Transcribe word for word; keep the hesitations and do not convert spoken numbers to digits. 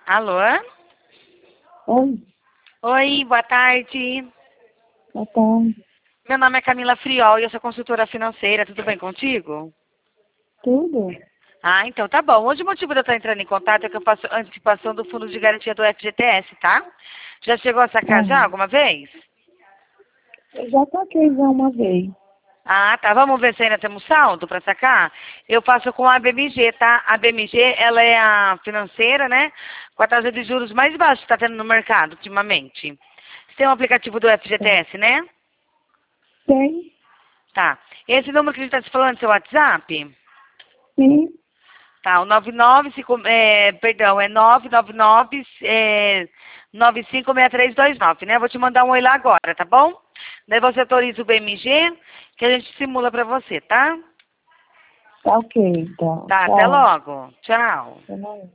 Alô? Oi, Oi, boa tarde. boa tarde. Meu nome é Camila Friol e eu sou consultora financeira. Tudo bem contigo? Tudo? Ah, então tá bom. Hoje o motivo de eu estar entrando em contato é que eu faço antecipação do fundo de garantia do F G T S, tá? Já chegou a sacar já Aham. alguma vez? Eu já toquei já uma vez. Ah, tá. Vamos ver se ainda temos saldo para sacar? Eu faço com a B M G, tá? A B M G, ela é a financeira, né? Com a taxa de juros mais baixa que está tendo no mercado ultimamente. Você tem um aplicativo do F G T Tá. S, né? Tem? Tá. Esse número que a gente está se falando é seu WhatsApp? Sim. Tá, o nove nove, cinco, é, perdão, é nove nove nove, é, nove cinco seis três dois nove, né? Vou te mandar um oi lá agora, tá bom? Daí você autoriza o B M G, que a gente simula pra você, tá? Tá ok, então. Tá, até Tchau. logo. Tchau. Até mais.